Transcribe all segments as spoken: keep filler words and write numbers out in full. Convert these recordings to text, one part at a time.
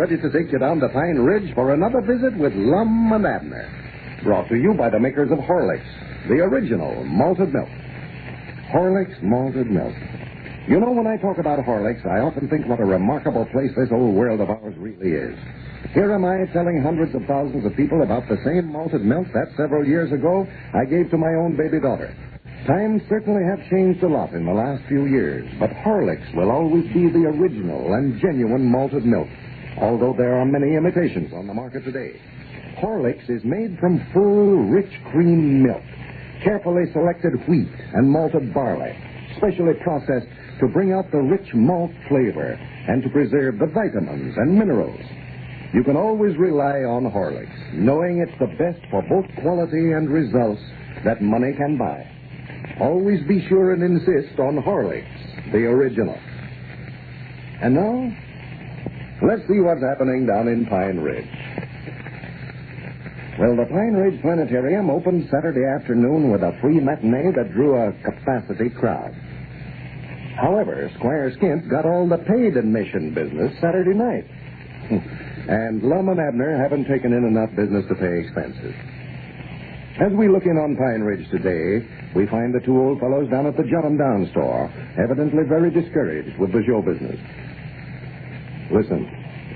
ready to take you down to Pine Ridge for another visit with Lum and Abner. Brought to you by the makers of Horlicks, the original malted milk. Horlicks malted milk. You know, when I talk about Horlicks, I often think what a remarkable place this old world of ours really is. Here am I telling hundreds of thousands of people about the same malted milk that several years ago I gave to my own baby daughter. Times certainly have changed a lot in the last few years, but Horlicks will always be the original and genuine malted milk, although there are many imitations on the market today. Horlicks is made from full, rich cream milk, carefully selected wheat and malted barley, specially processed to bring out the rich malt flavor and to preserve the vitamins and minerals. You can always rely on Horlicks, knowing it's the best for both quality and results that money can buy. Always be sure and insist on Horlicks, the original. And now, let's see what's happening down in Pine Ridge. Well, the Pine Ridge Planetarium opened Saturday afternoon with a free matinee that drew a capacity crowd. However, Squire Skimp got all the paid admission business Saturday night. And Lum and Abner haven't taken in enough business to pay expenses. As we look in on Pine Ridge today, we find the two old fellows down at the Jot 'em Down store, evidently very discouraged with the show business. Listen.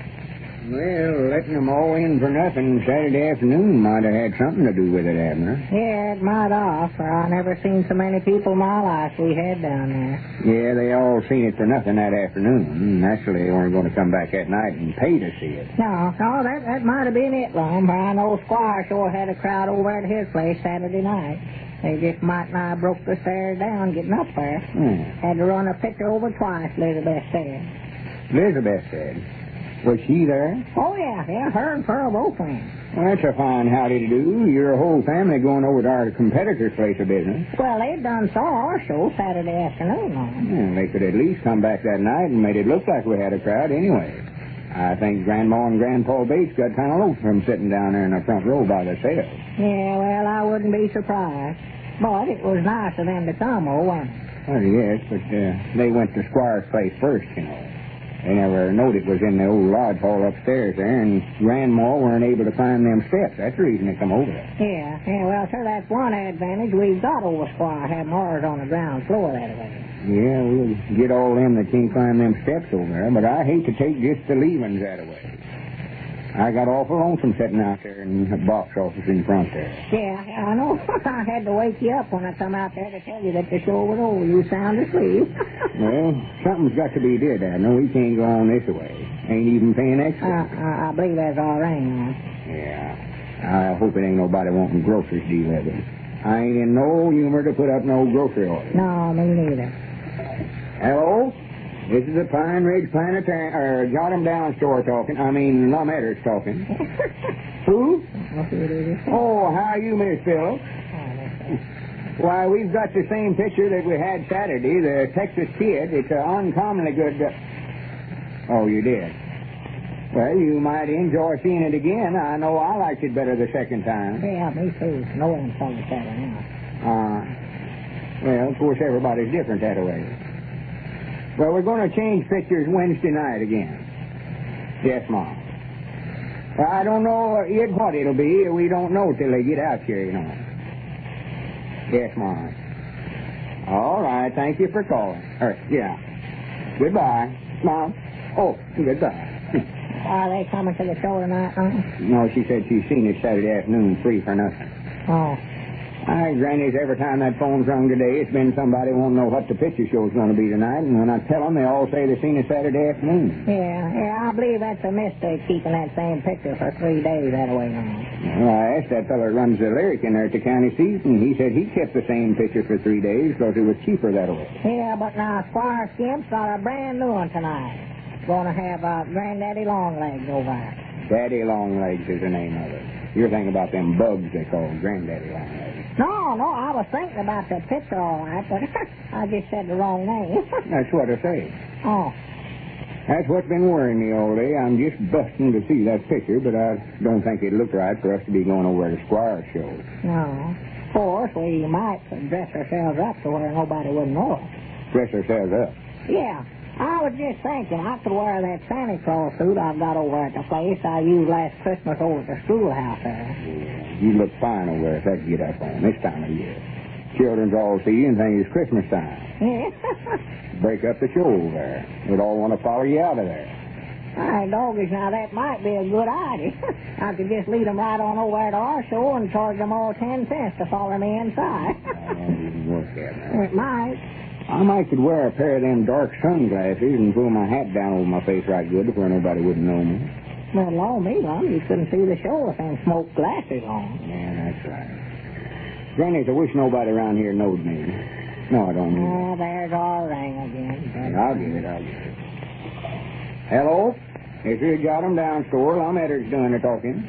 Well, letting them all in for nothing Saturday afternoon might have had something to do with it, Abner. Yeah, it might have, for I never seen so many people in my life we had down there. Yeah, they all seen it for nothing that afternoon. Naturally, they weren't going to come back that night and pay to see it. No, no, that, that might have been it, Lum, for I know Squire sure had a crowd over at his place Saturday night. They just might not have broke the stairs down getting up there. Hmm. Had to run a picture over twice, Elizabeth said. Elizabeth said. Was she there? Oh, yeah, yeah, her and Pearl both went. Well, that's a fine howdy to do. Your whole family going over to our competitor's place of business. Well, they done saw our show Saturday afternoon, Lum. Yeah, they could at least come back that night and made it look like we had a crowd anyway. I think Grandma and Grandpa Bates got kind of low from sitting down there in the front row by themselves. Yeah, well, I wouldn't be surprised. But it was nice of them to come, oh, wasn't it? Well, yes, but uh, they went to Squire's place first, you know. They never knowed it was in the old lodge hall upstairs there, and Grandma weren't able to climb them steps. That's the reason they come over there. Yeah, yeah, well, sir, that's one advantage we've got over Squire, having ours on the ground floor that way. Yeah, we'll get all them that can't climb them steps over there, but I hate to take just the leavings that way. I got awful lonesome sitting out there in the box office in front there. Yeah, yeah, I know. I had to wake you up when I come out there to tell you that the show was over. You sound asleep. Well, something's got to be did, I know. We can't go on this way. Ain't even paying extra. Uh, I, I believe that's all right now. Yeah. I hope it ain't nobody wanting groceries delivered. I ain't in no humor to put up no grocery order. No, me neither. Hello? This is the Pine Ridge Planetarium, or Jot 'em Down store talking. I mean, Lum Edders talking. Who? Oh, how are you, Miss Phillips? Why, we've got the same picture that we had Saturday, the Texas Kid. It's an uncommonly good... Uh... Oh, you did? Well, you might enjoy seeing it again. I know I liked it better the second time. Yeah, me too. No one saw it Saturday now. Uh, well, of course, everybody's different that way. Well, we're going to change pictures Wednesday night again. Yes, Mom. Well, I don't know yet what it'll be. We don't know till they get out here, you know. Yes, Mom. All right, thank you for calling. Or, yeah. Goodbye. Mom. Oh, goodbye. Are they coming to the show tonight, huh? No, she said she's seen it Saturday afternoon free for nothing. Oh. Hi, Granny's, every time that phone's rung today, it's been somebody won't know what the picture show's going to be tonight, and when I tell them, they all say they've seen it Saturday afternoon. Yeah, yeah, I believe that's a mistake, keeping that same picture for three days that way now. Well, I asked that fellow that runs the Lyric in there at the county seat, and he said he kept the same picture for three days because it was cheaper that way. Yeah, but now Squire Skimp's got a brand new one tonight. Going to have uh, Granddaddy Longlegs over there. Daddy Longlegs is the name of it. You're thinking about them bugs they call Granddaddy Longlegs. No, no, I was thinking about the picture all right, but I just said the wrong name. That's what I say. Oh. That's what's been worrying me all day. I'm just busting to see that picture, but I don't think it looked right for us to be going over to Squire's show. No. Of course, we might dress ourselves up to where nobody would know us. Dress ourselves up? Yeah. I was just thinking I could wear that Santa Claus suit I've got over at the place I used last Christmas over at the schoolhouse there. Yeah, you look fine over there if that get up on this time of year. Children's all see you and think it's Christmas time. Yeah. Break up the show over there. They'd all want to follow you out of there. Hey, doggies, now that might be a good idea. I could just lead them right on over to our show and charge them all ten cents to follow me inside. I don't even work that now. It might. I might could wear a pair of them dark sunglasses and pull my hat down over my face right good before nobody wouldn't know me. Well, long me, Lum, you couldn't see the show with them smoke glasses on. Yeah, that's right. Granny, I wish nobody around here knowed me. No, I don't mean Oh, there's our ring again. that. I'll get it, I'll get it. Hello? This is Got 'em Down store. Lum Edwards doing the talking.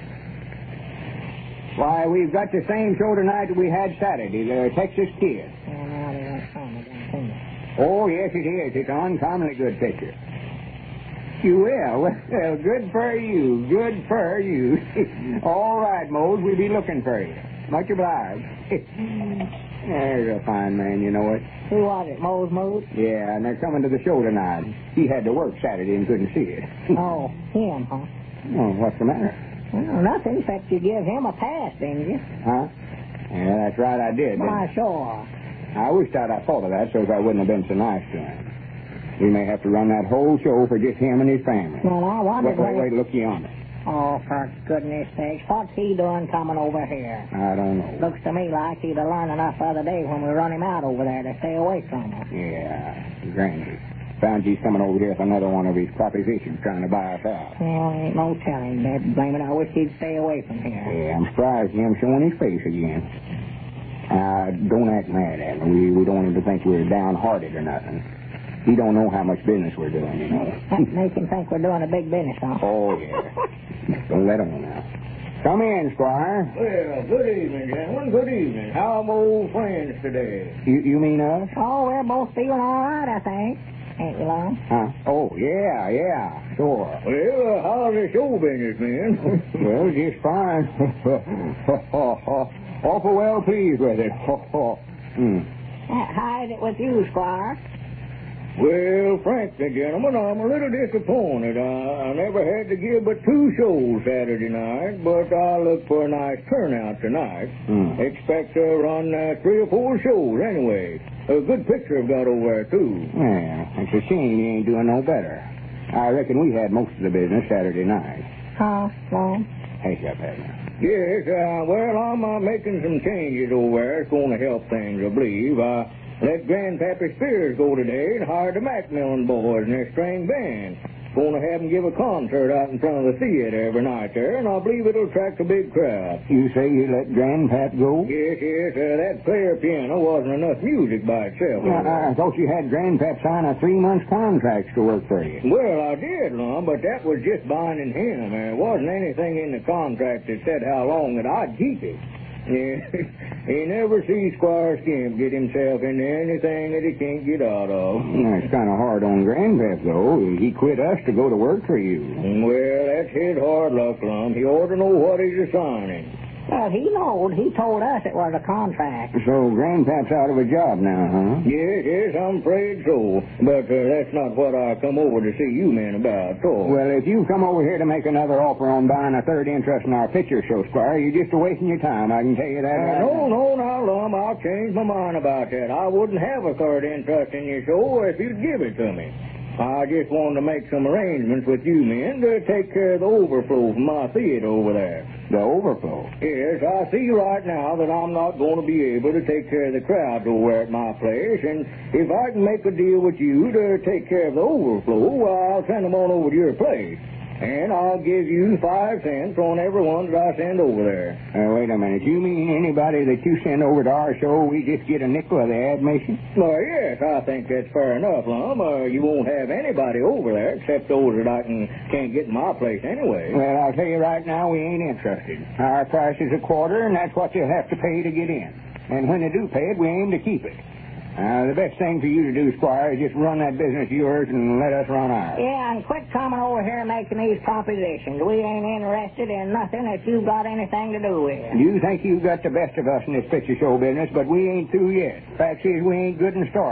Why, we've got the same show tonight that we had Saturday, the Texas Kid. Yeah, now they won't find it. Don't think it. Oh, yes, it is. It's an uncommonly good picture. You will? Well, good for you. Good for you. All right, Mose, we'll be looking for you. Much obliged. There's a fine man, you know it. Who was it, Mose Moose? Yeah, and they're coming to the show tonight. He had to work Saturday and couldn't see it. Oh, him, huh? Oh, what's the matter? Well, nothing, except you give him a pass, didn't you? Huh? Yeah, that's right, I did. Why, sure. I wished I'd have thought of that so I wouldn't have been so nice to him. We may have to run that whole show for just him and his family. Well, I wondered... Wait, wait, wait, look yonder. Oh, for goodness sakes, what's he doing coming over here? I don't know. Looks to me like he'd have learned enough the other day when we run him out over there to stay away from us. Yeah, Granny. Found he's coming over here with another one of his propositions trying to buy us out. Well, ain't no telling, Dad. Blame it, I wish he'd stay away from here. Yeah, I'm surprised him showing his face again. Uh, don't act mad at me. We, we don't want him to think we're downhearted or nothing. He don't know how much business we're doing, you know. That makes him think we're doing a big business, huh? Oh, yeah. Don't let him now. Come in, Squire. Well, good evening, gentlemen. Good evening. How are my old friends today? You, you mean us? Oh, we're both feeling all right, I think. Ain't you, Lon? Huh? Oh, yeah, yeah, sure. Well, uh, how's the show business, man? Well, just fine. Awful well pleased with it. hmm. How is it with you, Squire? Well, frankly, gentlemen, I'm a little disappointed. I, I never had to give but two shows Saturday night, but I look for a nice turnout tonight. Hmm. Expect to run uh, three or four shows anyway. A good picture I've got over there, too. Yeah, it's a shame you ain't doing no better. I reckon we had most of the business Saturday night. Huh, Lon? Hush up, Edna. Yes, uh, well, I'm uh, making some changes over there. It's going to help things, I believe. I let Grandpappy Spears go today and hired the Macmillan boys and their string band. Going to have them give a concert out in front of the theater every night there, and I believe it'll attract a big crowd. You say you let Grandpap go? Yes, yes, uh, that player piano wasn't enough music by itself. Well, I thought you had Grandpap sign a three-month contract to work for you. Well, I did, Lum, but that was just binding him. There wasn't anything in the contract that said how long that I'd keep it. Yeah, he never sees Squire Skimp get himself into anything that he can't get out of. That's kind of hard on Grandpap, though. He quit us to go to work for you. Well, that's his hard luck, Lum. He ought to know what he's assigning. Well, he knowed. He told us it was a contract. So Grandpap's out of a job now, huh? Yes, yes, I'm afraid so. But uh, that's not what I come over to see you men about, so. Well, if you come over here to make another offer on buying a third interest in our picture show, Squire, you're just wasting your time, I can tell you that. Uh, right no, now. no, now, Lum, I'll change my mind about that. I wouldn't have a third interest in your show if you'd give it to me. I just wanted to make some arrangements with you men to take care of the overflow from my theater over there. The overflow? Yes, I see right now that I'm not going to be able to take care of the crowds over at my place, and if I can make a deal with you to take care of the overflow, well, I'll send them on over to your place. And I'll give you five cents on every one that I send over there. Uh, wait a minute. You mean anybody that you send over to our show, we just get a nickel of the admission? Well, yes, I think that's fair enough, Lum. Uh, you won't have anybody over there except those that I can, can't get in my place anyway. Well, I'll tell you right now, we ain't interested. Our price is a quarter, and that's what you'll have to pay to get in. And when they do pay it, we aim to keep it. Uh, the best thing for you to do, Squire, is just run that business of yours and let us run ours. Yeah, and quit coming over here making these propositions. We ain't interested in nothing that you've got anything to do with. You think you've got the best of us in this picture show business, but we ain't through yet. Fact is, we ain't good and started.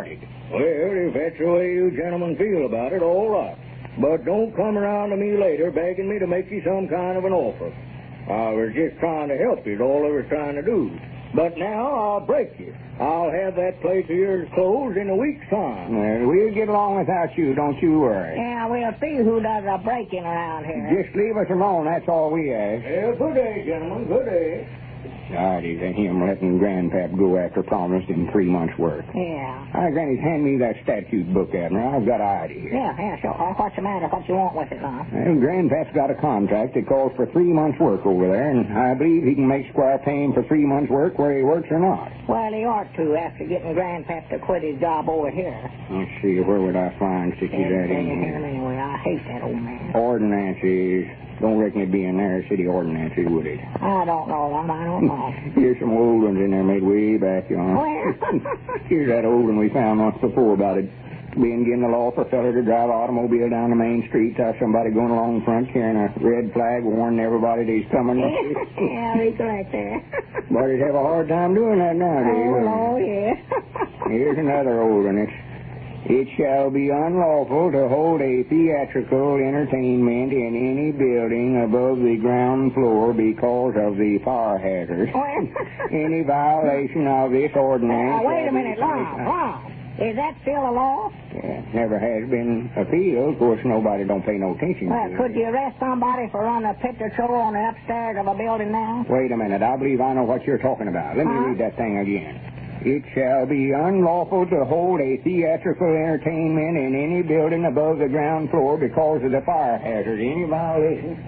Well, if that's the way you gentlemen feel about it, all right. But don't come around to me later begging me to make you some kind of an offer. I was just trying to help you, is all I was trying to do. But now I'll break you. I'll have that place of yours closed in a week's time. Well, we'll get along without you, don't you worry. Yeah, we'll see who does the breaking around here. Just leave us alone, that's all we ask. Well, good day, gentlemen, good day. God, is that him letting Grandpap go after promised him three months' work. Yeah. All right, Granny, hand me that statute book, Abner. I've got an idea. Yeah, yeah, sure. Uh, what's the matter? What you want with it, Lon? Well, Grandpap's got a contract that calls for three months' work over there, and I believe he can make Squire pay him for three months' work whether he works or not. Well, he ought to after getting Grandpap to quit his job over here. Let's see, where would I find such as that in here? Anyway, I hate that old man. Ordinances. Don't reckon it'd be in there, city ordinances, would it? I don't know, Lon. I don't know. Here's some old ones in there made way back, you know. Where? Here's that old one we found once before about it being given the law for a feller to drive an automobile down the main street to have somebody going along in front carrying a red flag warning everybody that he's coming. Yeah, I recollect that. But he'd have a hard time doing that nowadays. Oh, oh yeah. Here's another old one. It's, it shall be unlawful to hold a theatrical entertainment in any building above the ground floor because of the fire hazard. Any violation of this ordinance... Uh, wait a minute, Lon, Lon. Is that still a law? Yeah, never has been appealed. Of course, nobody don't pay no attention Well, to it. could you arrest somebody for running a pit patrol on the upstairs of a building now? Wait a minute. I believe I know what you're talking about. Let me Huh? read that thing again. It shall be unlawful to hold a theatrical entertainment in any building above the ground floor because of the fire hazard. Any violation?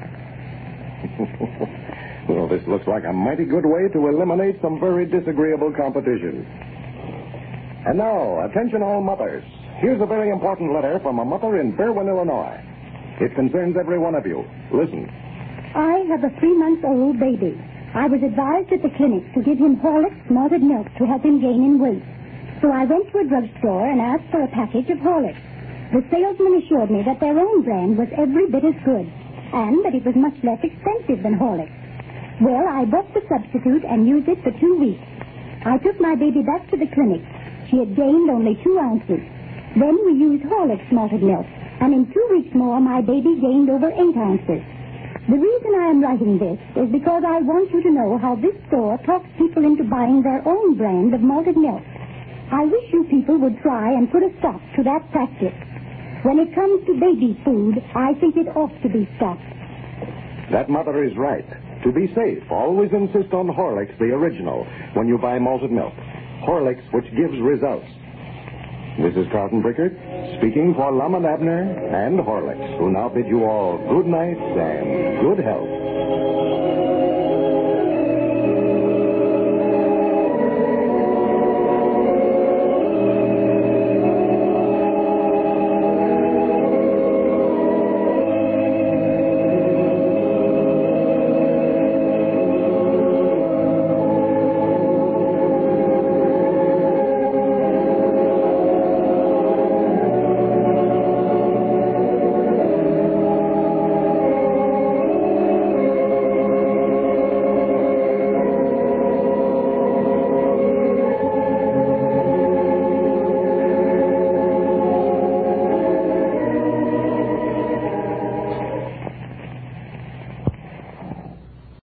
Well, this looks like a mighty good way to eliminate some very disagreeable competition. And now, attention all mothers. Here's a very important letter from a mother in Berwyn, Illinois. It concerns every one of you. Listen. I have a three-month-old baby. I was advised at the clinic to give him Horlicks malted milk to help him gain in weight. So I went to a drugstore and asked for a package of Horlicks. The salesman assured me that their own brand was every bit as good, and that it was much less expensive than Horlicks. Well, I bought the substitute and used it for two weeks. I took my baby back to the clinic. She had gained only two ounces. Then we used Horlicks malted milk, and in two weeks more, my baby gained over eight ounces. The reason I am writing this is because I want you to know how this store talks people into buying their own brand of malted milk. I wish you people would try and put a stop to that practice. When it comes to baby food, I think it ought to be stopped. That mother is right. To be safe, always insist on Horlicks, the original, when you buy malted milk. Horlicks, which gives results. This is Carlton Brickert, speaking for Lum and Abner and Horlicks, who now bid you all good night and good health.